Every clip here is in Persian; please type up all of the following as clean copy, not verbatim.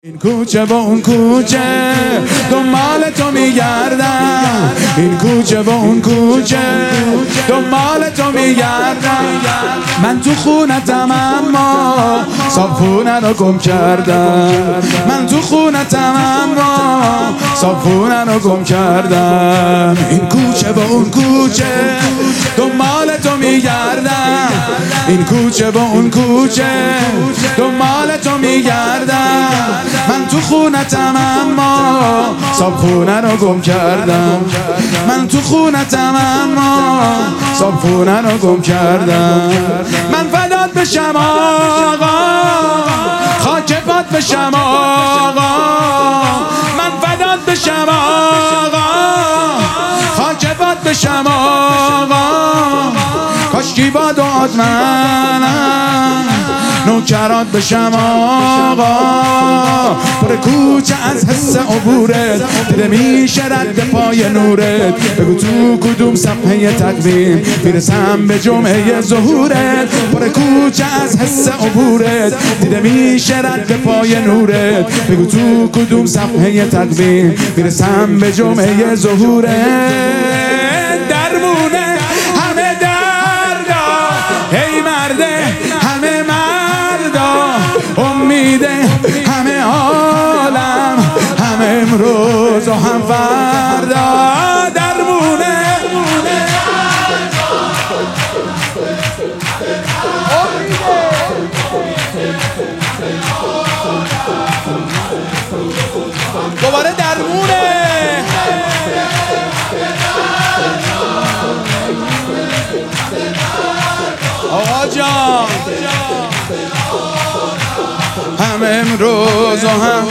این کوچه با اون کوچه دنبال تو میگردم، این کوچه با اون کوچه دنبال تو میگردم. من تو خونتم اما صاحب خونه رو گم کردم، من تو خونتم اما صاحب خونه رو گم کردم. این کوچه با اون کوچه دنبال تو میگردم، این کوچه با اون کوچه دنبال تو میگردم. من تو خونتم اما صاحب خونه رو گم کردم، من تو خونتم اما صاحب خونه رو گم کردم. من فدات بشم آقا، خاک پات بشم آقا، من فدات بشم آقا، خاک پات بشم آقا. کاشکی با دعات منم نوکرات بشم آقا. پر کوچه از حس عبورت دیده میشه رد پای نورت. بگو تو کدوم صفحه تقویم میرسم به جمعه ظهورت. پر کوچه از حس عبورت دیده میشه رد پای نورت. بگو تو کدوم صفحه تقویم میرسم به جمعه ظهورت. درمونه همه دردا، هی مرده همه مردا، امیده همه عالم، همه امروز و هم فردا. درمونه دوباره درمونه آقا جان، هم امروز و هم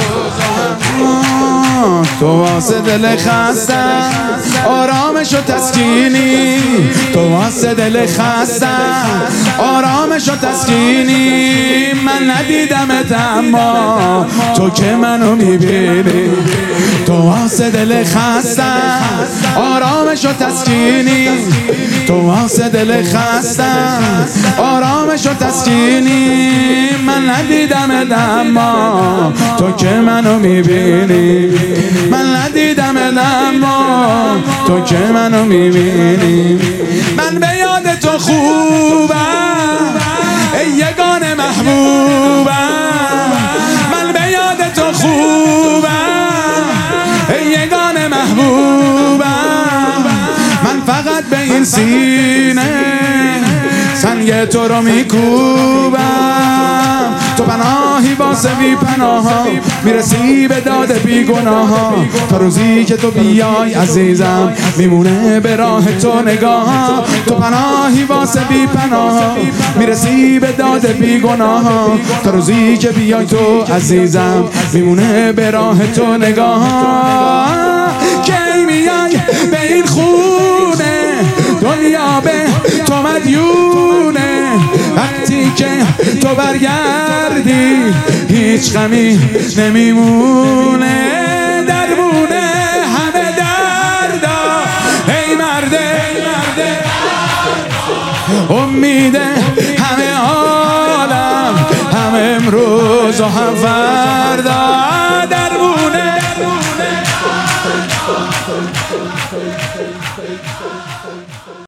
تو واسه دل خستم آرامش و تسکینی، تو واسه دل خستم آرامش و تسکینی. من ندیدمت اما تو که منو میبینی، تو واسه دل خستم آرامش و تسکینی، تو واسه دل خستم آرامش و تسکینی. من ندیدمت اما تو که منو میبینی، من ندیدمت اما تو که منو میبینی. من به یاد تو خوبم ای یگانه محبوبم، من به یاد تو خوبم ای یگانه محبوبم. من فقط به این سینه سنگ تو رو میکوبم. تو پناهی واسه بی پناها، میرسی به داد بی گناها. تا روزی که تو بیای عزیزم میمونه به راه تو نگاه. تو پناهی واسه بی پناها، میرسی به داد بی گناها. تا روزی که بیای تو عزیزم میمونه به راه تو نگاه. کی میای به این خونه دنیا به تو مدیونه، وقتی که تو برگردی هیچ غمی نمیمونه. درمونه همه دردا، ای مرده امیده همه عالم، هم امروز و هم فردا.